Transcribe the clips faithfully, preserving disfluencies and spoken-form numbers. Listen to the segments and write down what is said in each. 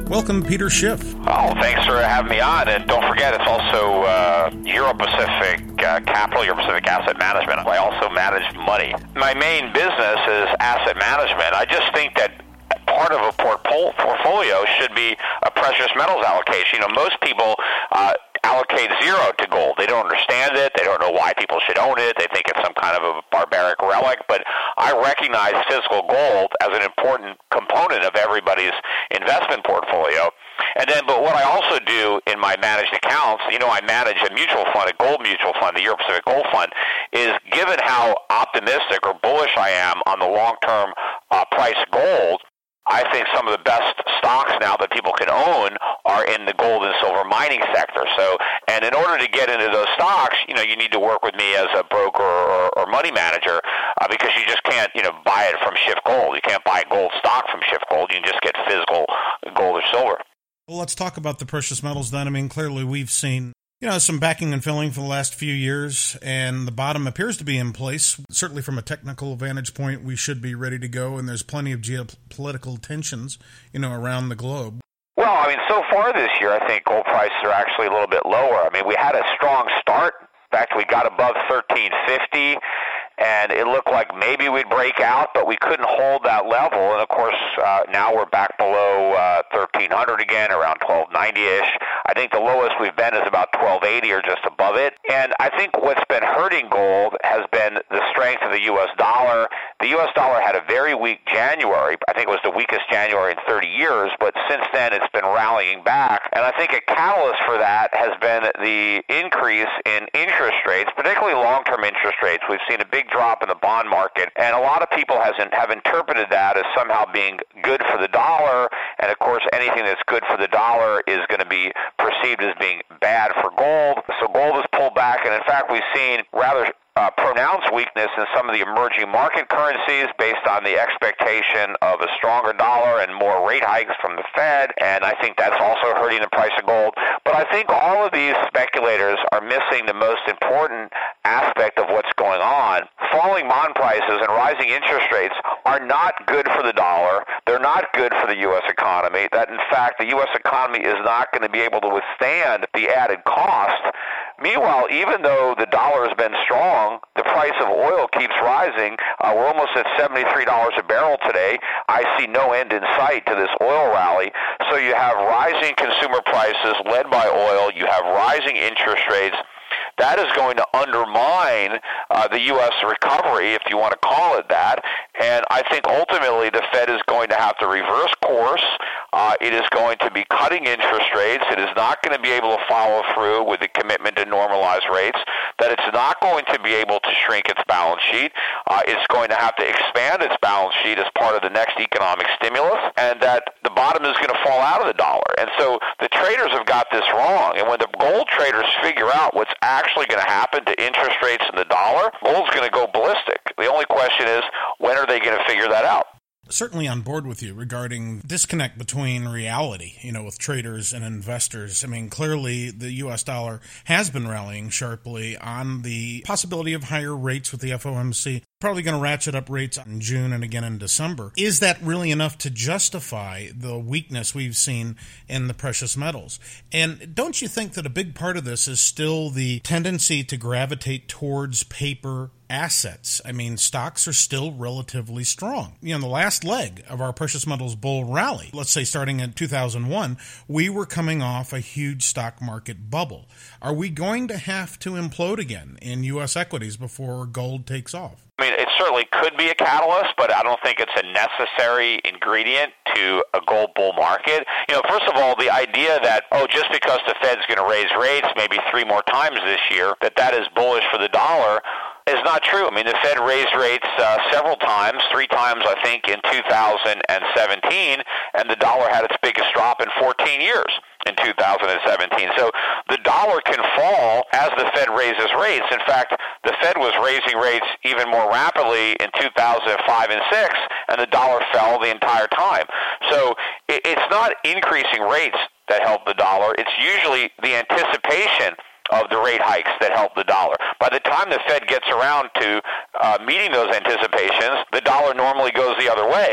Welcome, Peter Schiff. Oh, thanks for having me on. And don't forget, it's also uh, Euro-Pacific uh, Capital, Euro-Pacific Asset Management. I also manage money. My main business is asset management. I just think that part of a portfolio portfolio should be a precious metals allocation. You know, most people uh, allocate zero to gold. They don't understand it. They don't know why people should own it. They think it's some kind of a barbaric relic. But I recognize physical gold as an important component of everybody's investment portfolio. And then, but what I also do in my managed accounts, you know, I manage a mutual fund, a gold mutual fund, the Euro Pacific Gold Fund, is given how optimistic or bullish I am on the long-term uh, price of gold, I think some of the best stocks now that people can own are in the gold and silver mining sector. So, and in order to get into those stocks, you know, you need to work with me as a broker or, or money manager uh, because you just can't, you know, buy it from Schiff Gold. You can't buy gold stock from Schiff Gold. You can just get physical gold or silver. Well, let's talk about the precious metals then. I mean, clearly we've seen, you know, some backing and filling for the last few years, and the bottom appears to be in place. Certainly from a technical vantage point, we should be ready to go, and there's plenty of geopolitical tensions, you know, around the globe. Well, I mean, so far this year, I think gold prices are actually a little bit lower. I mean, we had a strong start. In fact, we got above thirteen fifty, and it looked like maybe we'd break out, but we couldn't hold that level. And, of course, uh, now we're back below uh, thirteen hundred again, around twelve ninety-ish. I think the lowest we've been is about twelve eighty or just above it. And I think what's been hurting gold has been the strength of the U S dollar. The U S dollar had a very weak January. I think it was the weakest January in thirty years, but since then it's been rallying back. And I think a catalyst for that has been the increase in interest rates, particularly long-term interest rates. We've seen a big drop in the bond market, and a lot of people hasn't, have interpreted that as somehow being good for the dollar. And, of course, anything that's good for the dollar is going to be perceived as being bad for gold. So gold has pulled back, and in fact, we've seen rather uh, pronounced weakness in some of the emerging market currencies based on the expectation of a stronger dollar and more rate hikes from the Fed, and I think that's also hurting the price of gold. But I think all of these speculators are missing the most important aspect of what's going on. Falling bond prices and rising interest rates are not good for the dollar. They're not good for the U S economy. That, in fact, the U S economy is not going to be able to withstand the added cost. Meanwhile, even though the dollar has been strong, the price of oil keeps rising. Uh, we're almost at seventy-three dollars a barrel today. I see no end in sight to this oil rally. So you have rising consumer prices led by oil. You have rising interest rates. That is going to undermine uh, the U S recovery, if you want to call it that. And I think ultimately the Fed is going to have to reverse course. Uh, it is going to be cutting interest rates. It is not going to be able to follow through with the commitment to normalize rates. That it's not going to be able to shrink its balance sheet. Uh, it's going to have to expand its balance sheet as part of the next economic stimulus. And that the bottom is going to fall out of the dollar. And so the traders have got this wrong. And when the gold traders figure out what's actually going to happen to interest rates and the dollar, gold's going to go ballistic. The only question is, when are they going to figure that out? Certainly on board with you regarding disconnect between reality, you know, with traders and investors. I mean, clearly the U S dollar has been rallying sharply on the possibility of higher rates with the F O M C. Probably going to ratchet up rates in June and again in December. Is that really enough to justify the weakness we've seen in the precious metals? And don't you think that a big part of this is still the tendency to gravitate towards paper assets? I mean, stocks are still relatively strong. You know, the last leg of our precious metals bull rally, let's say starting in two thousand one, we were coming off a huge stock market bubble. Are we going to have to implode again in U S equities before gold takes off? I mean, it certainly could be a catalyst, but I don't think it's a necessary ingredient to a gold bull market. You know, first of all, the idea that, oh, just because the Fed's going to raise rates maybe three more times this year, that that is bullish for the dollar is not true. I mean, the Fed raised rates uh, several times, three times, I think, in two thousand seventeen, and the dollar had its biggest drop in fourteen years in two thousand seventeen. So the dollar can fall as the Fed raises rates. In fact, the Fed was raising rates even more rapidly in two thousand five and six, and the dollar fell the entire time. So it, it's not increasing rates that help the dollar. It's usually the anticipation of the rate hikes that help the dollar. By the time the Fed gets around to uh, meeting those anticipations, the dollar normally goes the other way, because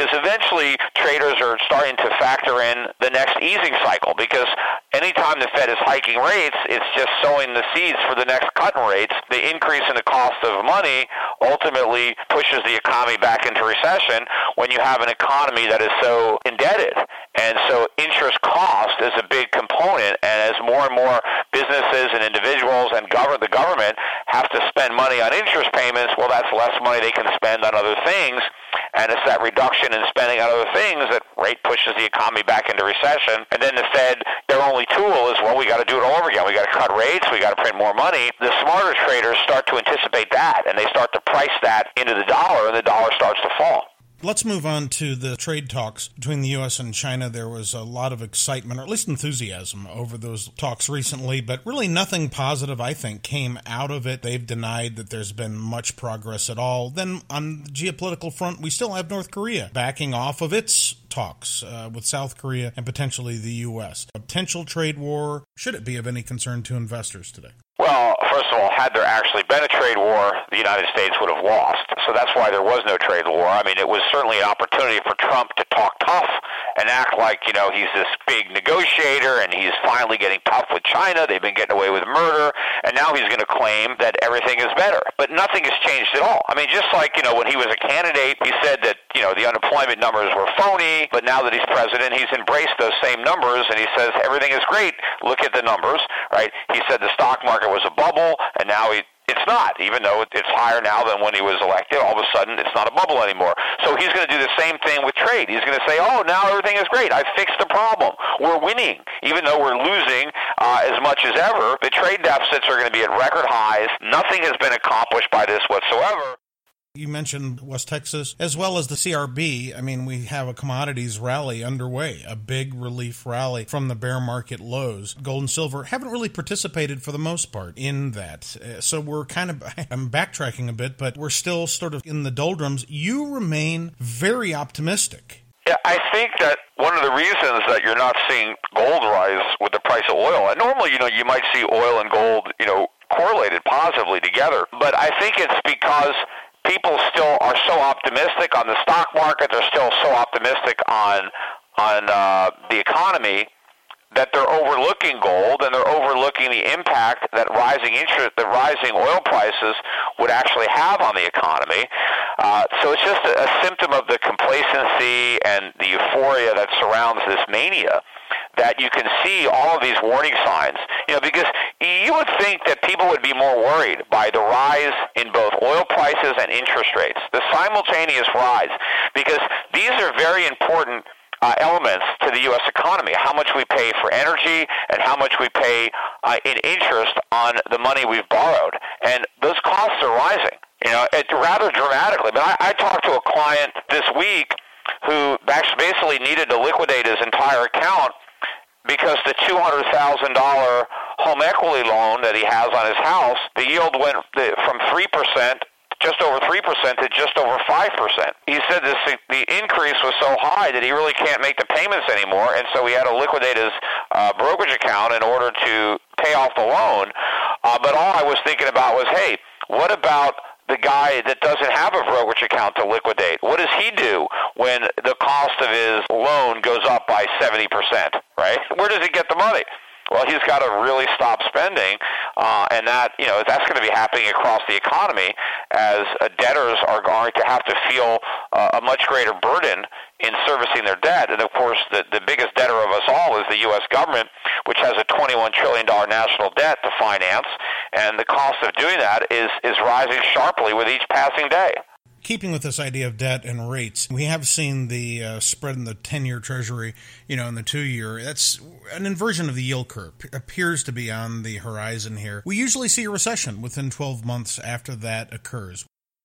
is eventually traders are starting to factor in the next easing cycle, because anytime the Fed is hiking rates, it's just sowing the seeds for the next cut in rates. The increase in the cost of money ultimately pushes the economy back into recession when you have an economy that is so indebted. And so interest cost is a big component, and as more and more businesses and individuals and govern, the government have to spend money on interest payments, well, that's less money they can spend on other things, and it's that reduction in spending on other things that rate pushes the economy back into recession. And then the Fed, their only tool is, well, we got to do it all over again. We got to cut rates. We got to print more money. The smarter traders start to anticipate that, and they start to price that into the dollar, and the dollar starts to fall. Let's move on to the trade talks between the U S and China. There was a lot of excitement, or at least enthusiasm, over those talks recently, but really nothing positive, I think, came out of it. They've denied that there's been much progress at all. Then on the geopolitical front, we still have North Korea backing off of its talks uh, with South Korea and potentially the U S. A potential trade war, should it be of any concern to investors today? Well, first of all, had there actually been a trade war, the United States would have lost. So that's why there was no trade war. I mean, it was certainly an opportunity for Trump to talk tough and act like, you know, he's this big negotiator and he's finally getting tough with China. They've been getting away with murder, and now he's going to claim that everything is better. But nothing has changed at all. I mean, just like, you know, when he was a candidate, he said that, you know, the unemployment numbers were phony, but now that he's president, he's embraced those same numbers, and he says everything is great. Look at the numbers, right? He said the stock market was a bubble, and now he it's not, even though it's higher now than when he was elected. All of a sudden, it's not a bubble anymore. So he's going to do the same thing with trade. He's going to say, oh, now everything is great. I fixed the problem. We're winning. Even though we're losing uh, as much as ever, the trade deficits are going to be at record highs. Nothing has been accomplished by this whatsoever. You mentioned West Texas, as well as the C R B. I mean, we have a commodities rally underway, a big relief rally from the bear market lows. Gold and silver haven't really participated for the most part in that. Uh, so we're kind of, I'm backtracking a bit, but we're still sort of in the doldrums. You remain very optimistic. Yeah, I think that one of the reasons that you're not seeing gold rise with the price of oil, and normally, you know, you might see oil and gold, you know, correlated positively together, but I think it's because people still are so optimistic on the stock market. They're still so optimistic on on uh, the economy that they're overlooking gold, and they're overlooking the impact that rising interest, that rising oil prices would actually have on the economy. Uh, so it's just a, a symptom of the complacency and the euphoria that surrounds this mania, that you can see all of these warning signs. You know, because you would think that people would be more worried by the rise in both oil prices and interest rates, the simultaneous rise, because these are very important uh, elements to the U S economy, how much we pay for energy and how much we pay uh, in interest on the money we've borrowed. And those costs are rising, you know, it, rather dramatically. But I, I talked to a client this week who basically needed to liquidate his entire account because the two hundred thousand dollars home equity loan that he has on his house, the yield went from three percent, just over three percent, to just over five percent. He said this, the increase was so high that he really can't make the payments anymore, and so he had to liquidate his uh, brokerage account in order to pay off the loan. Uh, but all I was thinking about was, hey, what about the guy that doesn't have a brokerage account to liquidate? What does he do when the cost of his loan goes up by seventy percent, right? Where does he get the money? Well, he's got to really stop spending, uh, and that, you know, that's going to be happening across the economy as uh, debtors are going to have to feel uh, a much greater burden in servicing their debt. And, of course, the, the biggest debtor of us all is the U S government, which has a twenty-one trillion dollars national debt to finance, and the cost of doing that is, is rising sharply with each passing day. Keeping with this idea of debt and rates, we have seen the uh, spread in the ten-year Treasury, you know, in the two-year. That's an inversion of the yield curve. P- appears to be on the horizon here. We usually see a recession within twelve months after that occurs.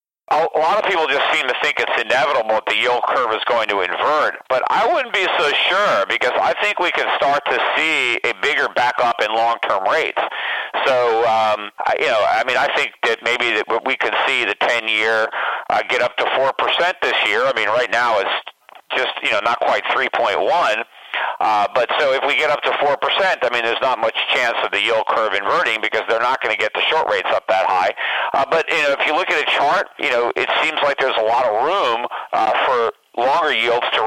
A lot of people just seem to think it's inevitable that the yield curve is going to invert, but I wouldn't be so sure, because I think we can start to see a bigger backup in long-term rates. So, um, you know, I mean, I think that maybe that we could see the ten-year uh, get up to four percent this year. I mean, right now it's just, you know, not quite three point one. Uh, but so if we get up to four percent, I mean, there's not much chance of the yield curve inverting, because they're not going to get the short rates up that high. Uh, but, you know, if you look at a chart, you know, it seems like there's a lot of room uh, for longer yield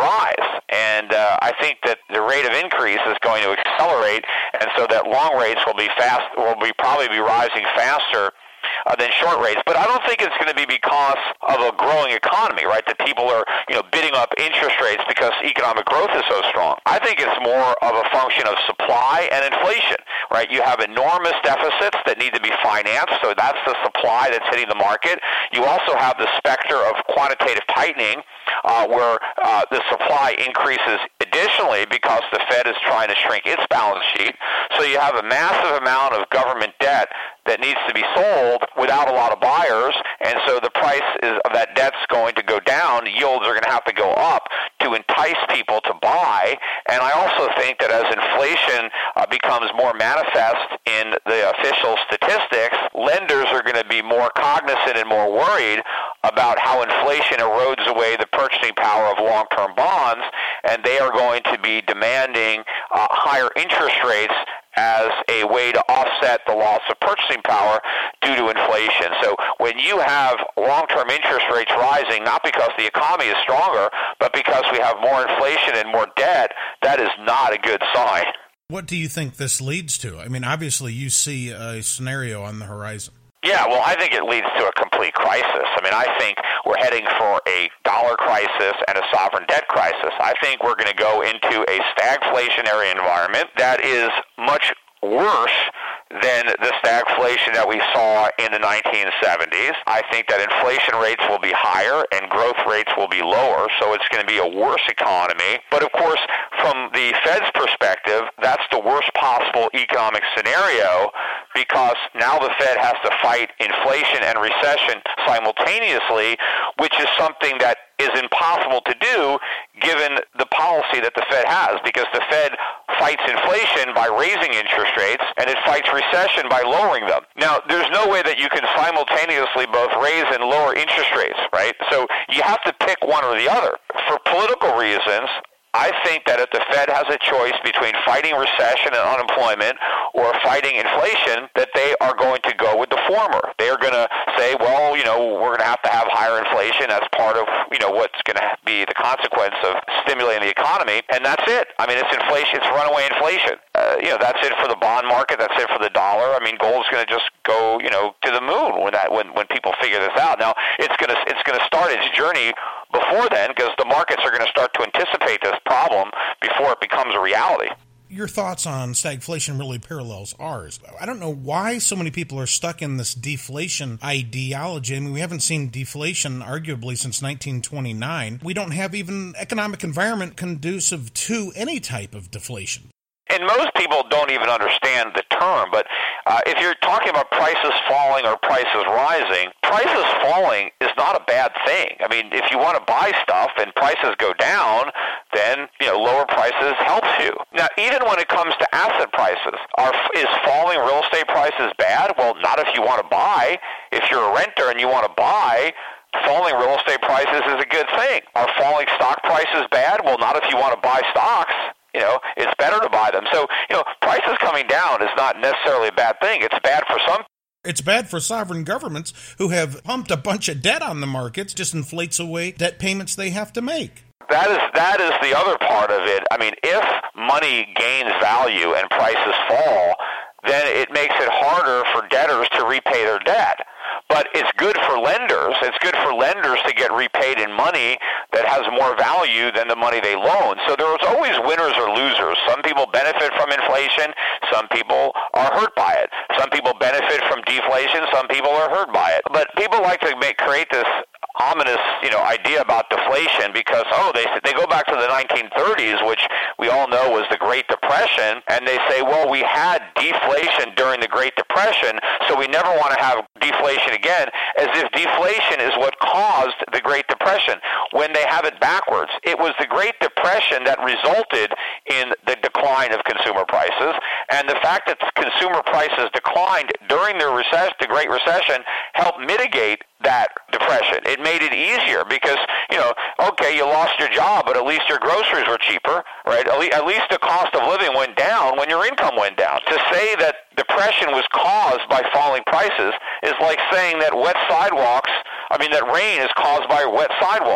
rise. And uh, I think that the rate of increase is going to accelerate, and so that long rates will be fast, will be probably be rising faster Uh, than short rates. But I don't think it's going to be because of a growing economy, right, that people are, you know, bidding up interest rates because economic growth is so strong. I think it's more of a function of supply and inflation, right? You have enormous deficits that need to be financed, so that's the supply that's hitting the market. You also have the specter of quantitative tightening, uh, where uh, the supply increases additionally because the Fed is trying to shrink its balance sheet. So you have a massive amount of government debt that needs to be sold without a lot of buyers, and so the price is, of that debt's going to go down. Yields are going to have to go up to entice people to buy. And I also think that as inflation uh, becomes more manifest in the official statistics, lenders are going to be more cognizant and more worried about how inflation erodes away the purchasing power of long-term bonds, and they are going to be demanding uh, higher interest rates as a way to offset the loss of purchasing power due to inflation. So when you have long-term interest rates rising, not because the economy is stronger, but because we have more inflation and more debt, that is not a good sign. What do you think this leads to? I mean, obviously you see a scenario on the horizon. Yeah, well, I think it leads to a complete crisis. I mean, I think we're heading for a dollar crisis and a sovereign debt crisis. I think we're going to go into a stagflationary environment that is much worse than the stagflation that we saw in the nineteen seventies. I think that inflation rates will be higher and growth rates will be lower, so it's going to be a worse economy. But of course, from the Fed's perspective, that's the worst possible economic scenario, because now the Fed has to fight inflation and recession simultaneously, which is something that is impossible to do given the policy that the Fed has, because the Fed fights inflation by raising interest rates and it fights recession by lowering them. Now, there's no way that you can simultaneously both raise and lower interest rates, right? So you have to pick one or the other. For political reasons, I think that if the Fed has a choice between fighting recession and unemployment or fighting inflation, that they are going to go with the former. They are going to say, well, you know, we're going to have to have higher inflation. That's part of, you know, what's going to be the consequence of stimulating the economy, and that's it. I mean, it's inflation. It's runaway inflation. Uh, you know, that's it for the bond market. That's it for the dollar. I mean, gold's going to just go, you know, to the moon when that when when people figure this out. Now, it's going to it's going to start its journey before then, because the markets are going to start to anticipate this problem before it becomes a reality. Your thoughts on stagflation really parallels ours. I don't know why so many people are stuck in this deflation ideology. I mean, we haven't seen deflation arguably since nineteen twenty-nine. We don't have even economic environment conducive to any type of deflation. And most people don't even understand the term, but uh, if you're talking about prices falling or prices rising, prices falling is not a bad thing. I mean, if you want to buy stuff and prices go down, then, you know, lower prices helps you. Now, even when it comes to asset prices, are, is falling real estate prices bad? Well, not if you want to buy. If you're a renter and you want to buy, falling real estate prices is a good thing. Are falling stock prices bad? Well, not if you want to buy stocks. You know, it's better to buy them. So, you know, prices coming down is not necessarily a bad thing. It's bad for some. It's bad for sovereign governments who have pumped a bunch of debt on the markets, just inflates away debt payments they have to make. That is that is the other part of it. I mean, if money gains value and prices fall, then it makes it harder for debtors to repay their debt. But it's good for lenders. It's good for lenders to get repaid in money that has more value than the money they loan. So there's always winners or losers. Some people benefit from inflation. Some people are hurt by it. Some people benefit from deflation. Some people are hurt by it. But people like to make create this ominous, you know, idea about deflation because, oh, they they go back to the nineteen thirties, which we all know was the Great Depression, and they say, well, we had deflation during the Great Depression, so we never want to have deflation again, as if deflation is what caused the Great Depression, when they have it backwards. It was the Great Depression that resulted in the decline of consumer prices, and the fact that consumer prices declined during the recession, the Great Recession, helped mitigate that depression. It made it easier because, you know, okay, you lost your job, but at least your groceries were cheaper, right? At, le- at least the cost of living went down when your income went down. To say that depression was caused by falling prices is like saying that wet sidewalks, I mean, that rain is caused by wet sidewalks.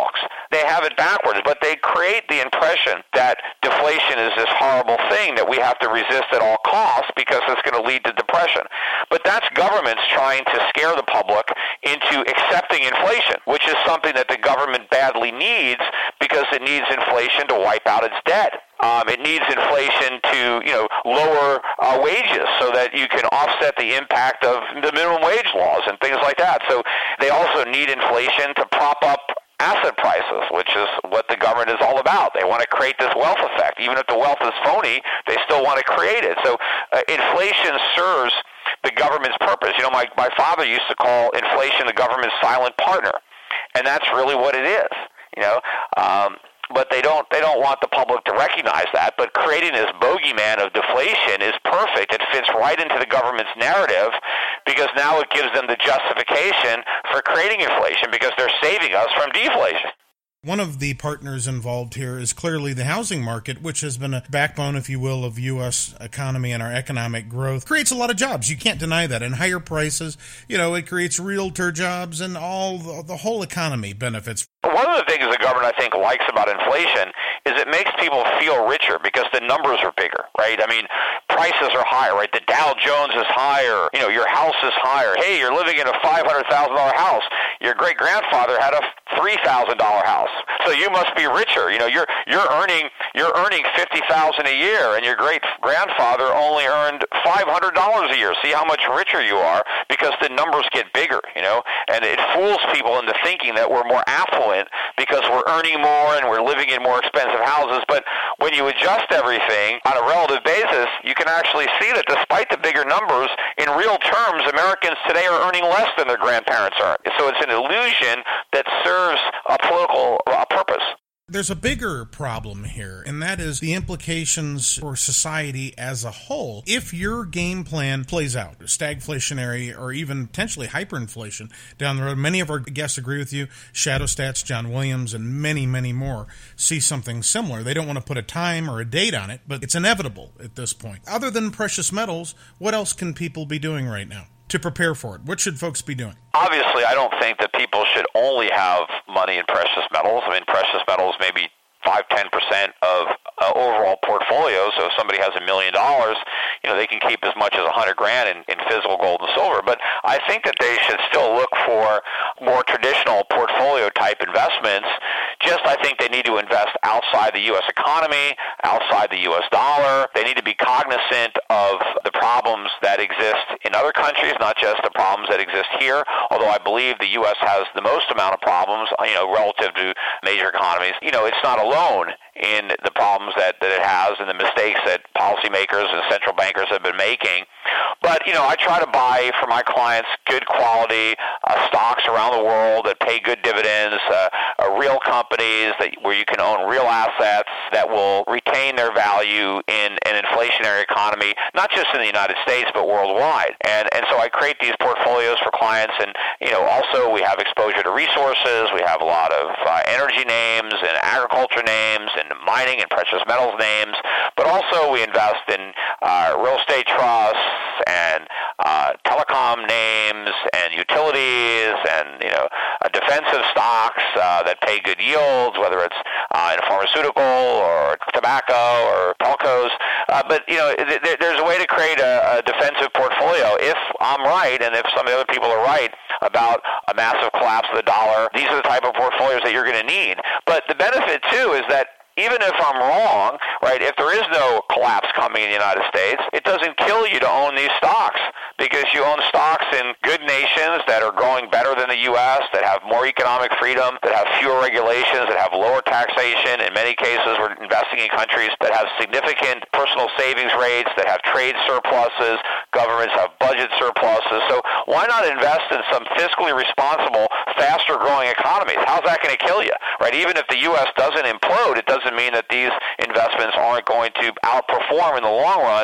they have it backwards, but they create the impression that deflation is this horrible thing that we have to resist at all costs because it's going to lead to depression. But that's governments trying to scare the public into accepting inflation, which is something that the government badly needs because it needs inflation to wipe out its debt. Um, it needs inflation to, you know, lower uh, wages so that you can offset the impact of the minimum wage laws and things like that. So they also need inflation to prop up asset prices, which is what the government is all about. They want to create this wealth effect. Even if the wealth is phony, they still want to create it. So uh, inflation serves the government's purpose. You know, my, my father used to call inflation the government's silent partner, and that's really what it is, you know. Um, But they don't they don't want the public to recognize that. But creating this bogeyman of deflation is perfect. It fits right into the government's narrative because now it gives them the justification for creating inflation because they're saving us from deflation. One of the partners involved here is clearly the housing market, which has been a backbone, if you will, of U S economy and our economic growth. Creates a lot of jobs. You can't deny that. And higher prices, you know, it creates realtor jobs and all the, the whole economy benefits. One of the things the government, I think, likes about inflation is it makes people feel richer because the numbers are bigger, right? I mean, prices are higher, right? The Dow Jones is higher. You know, your house is higher. Hey, you're living in a five hundred thousand dollars house. Your great-grandfather had a three thousand dollars house. So you must be richer. You know, you're you're earning you're earning fifty thousand dollars a year, and your great-grandfather only earned five hundred dollars a year. See how much richer you are because the numbers get bigger, you know? And it fools people into thinking that we're more affluent because we're earning more and we're living in more expensive houses. But when you adjust everything on a relative basis, you can actually see that despite the bigger numbers, in real terms, Americans today are earning less than their grandparents earned. So it's an illusion that serves a political uh, purpose. There's a bigger problem here, and that is the implications for society as a whole. If your game plan plays out, stagflationary or even potentially hyperinflation down the road, many of our guests agree with you. Shadow Stats, John Williams, and many, many more see something similar. They don't want to put a time or a date on it, but it's inevitable at this point. Other than precious metals, what else can people be doing right now to prepare for it? What should folks be doing? Obviously, I don't think that people should only have money in precious metals. I mean, precious metals may be five to ten percent of uh, overall portfolio. So if somebody has a million dollars, you know, they can keep as much as a hundred grand in, in physical gold and silver. But I think that they should still look for more traditional portfolio type investments. Just I think they need to invest outside the U S economy, outside the U S dollar. They need to be cognizant of the problems that exist in other countries, not just the problems that exist here, although I believe the U S has the most amount of problems, you know, relative to major economies. You know, it's not alone in the problems that, that it has and the mistakes that policymakers and central bankers have been making. But, you know, I try to buy for my clients good quality uh, stocks around the world that pay good dividends, uh, uh, real companies that where you can own real assets that will retain their value in an inflationary economy, not just in the United States, but worldwide. And and so I create these portfolios for clients. And, you know, also we have exposure to resources. We have a lot of uh, energy names and agriculture names and mining and precious metals names. But also we invest in uh, real estate trusts and uh, telecom names and utilities and, you know, uh, defensive stocks uh, that pay good yields, whether it's uh, in pharmaceutical or tobacco or telcos. Uh, but, you know, th- th- there's a way to create a, a defensive portfolio. If I'm right and if some of the other people are right about a massive collapse of the dollar, these are the type of portfolios that you're going to need. But the benefit, too, is that even if I'm wrong, right, if there is no collapse coming in the United States, it doesn't kill you to own these stocks because you own stocks in good nations that are growing better than the U S, that have more economic freedom, that have fewer regulations, that have lower taxation. In many cases, we're investing in countries that have significant personal savings rates, that have trade surpluses, governments have budget surpluses. So why not invest in some fiscally responsible, faster-growing economies? How's that going to kill you, right? Even if the U S doesn't implode, it doesn't mean that these investments aren't going to outperform in the long run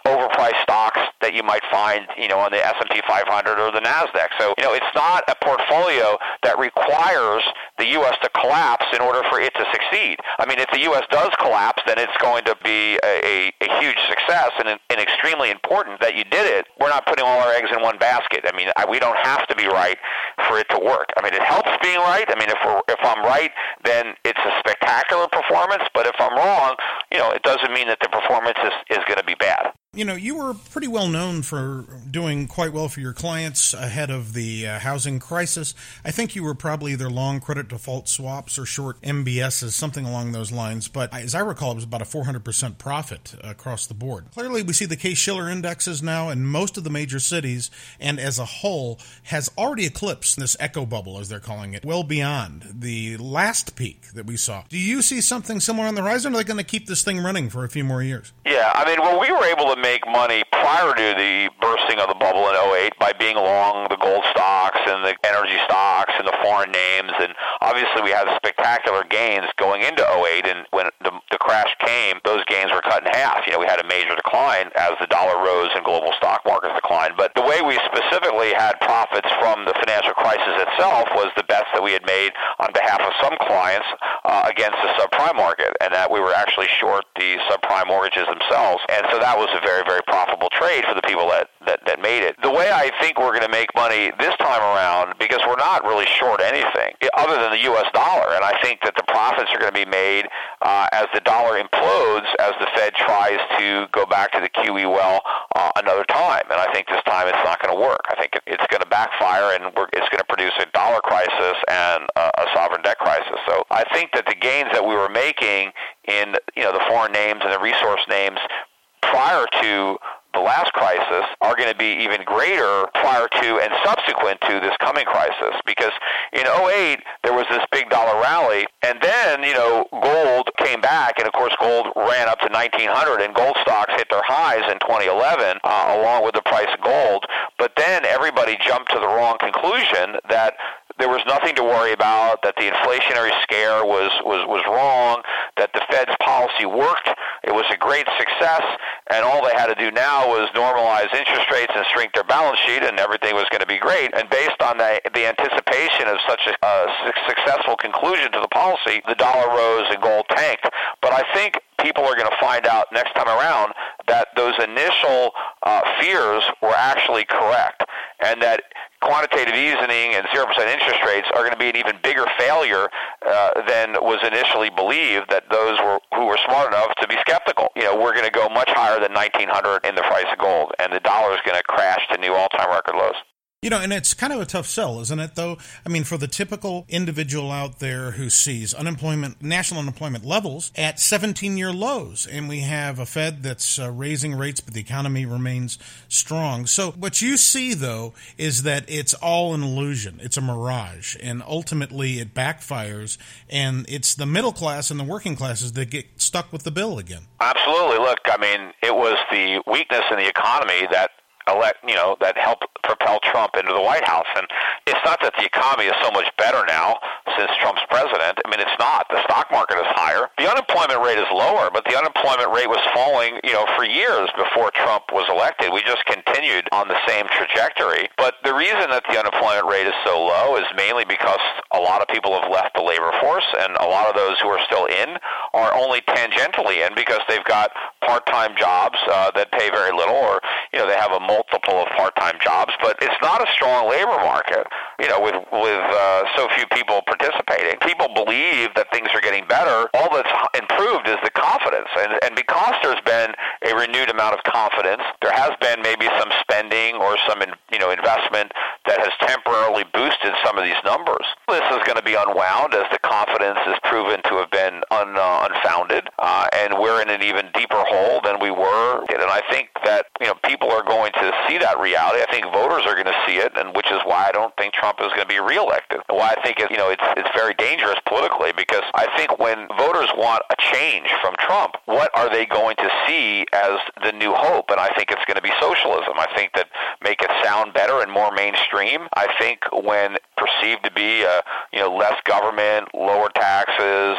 overpriced stocks that you might find, you know, on the S and P five hundred or the NASDAQ. So, you know, it's not a portfolio that requires the U S to collapse in order for it to succeed. I mean, if the U S does collapse, then it's going to be a, a, a huge success and, and extremely important that you did it. We're not putting all our eggs in one basket. I mean, I, we don't have to be right for it to work. I mean, it helps being right. I mean, if we're, if I'm right, then it's a spectacular performance. But if I'm wrong, you know, it doesn't mean that the performance is, is going to be bad. You know, you were pretty well known for doing quite well for your clients ahead of the uh, housing crisis. I think you were probably either long credit default swaps or short M B Ss, something along those lines. But as I recall, it was about a four hundred percent profit across the board. Clearly, we see the Case-Shiller indexes now in most of the major cities, and as a whole has already eclipsed this echo bubble, as they're calling it, well beyond the last peak that we saw. Do you see something similar on the horizon, or are they going to keep this thing running for a few more years? Yeah, I mean, well, we were able to make money prior to the bursting of the bubble in oh eight by being long the gold stocks and the energy stocks and the foreign names, and obviously we had spectacular gains going into oh eight, and when the, the crash came, those gains were cut in half. You know, we had a major decline as the dollar rose and global stock markets declined, but the way we specifically had profits from the financial crisis itself was the bets that we had made on behalf of some clients uh, against the subprime market, and that we were actually short the subprime mortgages themselves, and so that was a very, very profitable trade for the people that, that, that made it. The way I think we're going to make money this time around, because we're not really short anything other than the U S dollar, and I think that the profits are going to be made uh, as the dollar implodes, as the Fed tries to go back to the Q E well uh, another time, and I think this time it's not going to work. I think it, it's going to backfire, and we're, it's going to produce a dollar crisis and uh, a sovereign debt crisis. So I think that the gains that we were making in, you know, the foreign names and the resource names prior to the last crisis are going to be even greater prior to and subsequent to this coming crisis, because in oh eight there was this big dollar rally, and then, you know, gold came back, and of course gold ran up to nineteen hundred, and gold stocks hit their highs in twenty eleven uh, along with the price of gold. But then everybody jumped to the wrong conclusion that there was nothing to worry about, that the inflationary scare was, was, was wrong, that the Fed's policy worked, it was a great success, and all they had to do now was normalize interest rates and shrink their balance sheet, and everything was going to be great. And based on the, the anticipation of such a uh, successful conclusion to the policy, the dollar rose and gold tanked. But I think people are going to find out next time around that those initial uh, fears were actually correct, and that quantitative easing and zero percent interest rates are going to be an even bigger failure uh, than was initially believed, that those were who were smart enough to be skeptical. You know, we're going to go much higher than nineteen hundred in the price of gold, and the dollar is going to crash to new all-time record lows. You know, and it's kind of a tough sell, isn't it, though? I mean, for the typical individual out there who sees unemployment, national unemployment levels at seventeen-year lows, and we have a Fed that's uh, raising rates, but the economy remains strong. So what you see, though, is that it's all an illusion. It's a mirage, and ultimately it backfires, and it's the middle class and the working classes that get stuck with the bill again. Absolutely. Look, I mean, it was the weakness in the economy that elect, you know, that helped propel Trump into the White House. And it's not that the economy is so much better now since Trump's president. I mean, it's not. The stock market is higher. The unemployment rate is lower, but the unemployment rate was falling, you know, for years before Trump was elected. We just continued on the same trajectory. But the reason that the unemployment rate is so low is mainly because a lot of people have left the labor force, and a lot of those who are still in are only tangentially in because they've got part-time jobs uh, that pay very little, or, you know, they have a multiple of part-time jobs. But it's not a strong labor market, you know, with with uh, so few people participating. People believe that things are getting better. All that's improved is the confidence, and and because there's been a renewed amount of confidence, there has been maybe some spending or some in, you know investment that has temporarily boosted some of these numbers. This is going to be unwound as the confidence is proven to have been un, uh, unfounded, uh, and we're in an even deeper hole than we were. And I think that, you know, people are going to see that reality. I think voters are going to see it, and which is why I don't think Trump is going to be reelected. And why I think it, you know, it's it's very dangerous politically, because I think when voters want a change from Trump, what are they going to see as the new hope? And I think it's going to be socialism. I think that make it sound better and more mainstream. I think when perceived to be, uh, you know, less government, lower taxes, uh,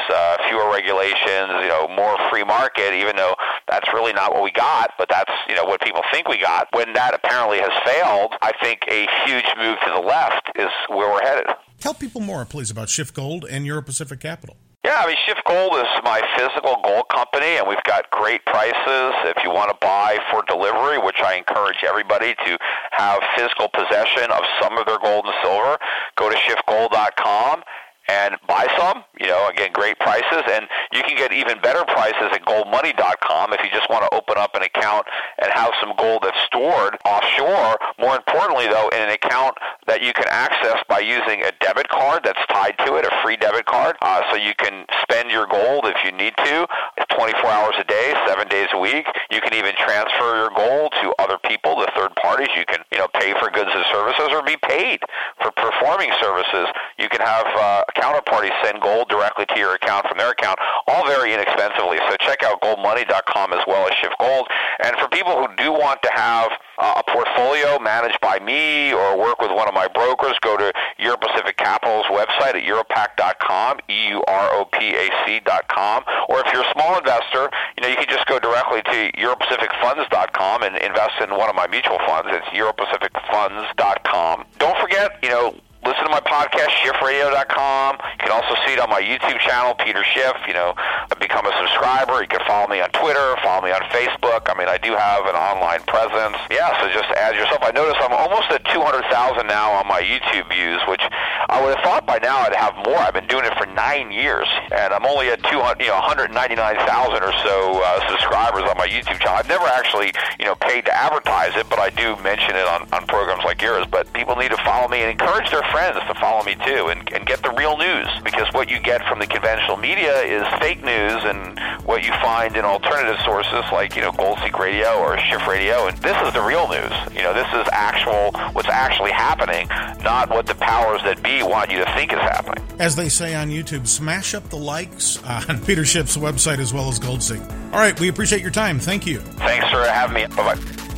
fewer regulations, you know, more free market, even though that's really not what we got, but that's, you know, what people think we got. When that apparently has failed, I think a huge move to the left is where we're headed. Tell people more, please, about SchiffGold and Euro Pacific Capital. Yeah, I mean, SchiffGold is my physical gold company, and we've got great prices if you want to buy for delivery, which I encourage everybody to have physical possession of some of their gold and silver. Go to schiff gold dot com and buy some. You know, again, great prices, and you can get even better prices at gold money dot com if you just want to open up an account and have some gold that's stored offshore. More importantly, though, in an account that you can access by using a debit card that's tied to it, a free debit card, uh, so you can spend your gold if you need to, twenty-four hours a day, seven days a week. You can even transfer your gold to other people, to third parties. You can, you know, pay for goods and services or be paid for performing services. You can have uh, counterparties send gold directly to your account from their account, all very inexpensively. So check out gold money dot com as well as SchiffGold. And for people who do want to have uh, a portfolio managed by me or work with one of my brokers, go to Euro Pacific Capital's website at europac dot com, E U R O P A C dot com. Or if you're a small investor, you know, you can just go directly to euro pacific funds dot com and invest in one of my mutual funds. It's euro pacific funds dot com. Don't forget, you know, listen to my podcast, schiff radio dot com. You can also see it on my YouTube channel, Peter Schiff. You know, become a subscriber. You can follow me on Twitter, follow me on Facebook. I mean, I do have an online presence. Yeah, so just add yourself. I notice I'm almost at two hundred thousand now on my YouTube views, which I would have thought by now I'd have more. I've been doing it for nine years, and I'm only at two hundred, you know, one hundred ninety-nine thousand or so uh, subscribers on my YouTube channel. I've never actually, you know, paid to advertise it, but I do mention it on, on programs like yours. But people need to follow me and encourage their friends to follow me too, and, and get the real news, because what you get from the conventional media is fake news, and what you find in alternative sources like, you know, Goldseek Radio or Schiff Radio, and this is the real news. You know, this is actual, what's actually happening, not what the powers that be want you to think is happening. As they say on YouTube, smash up the likes on Peter Schiff's website as well as Goldseek. All right, we appreciate your time. Thank you. Thanks for having me. Bye-bye.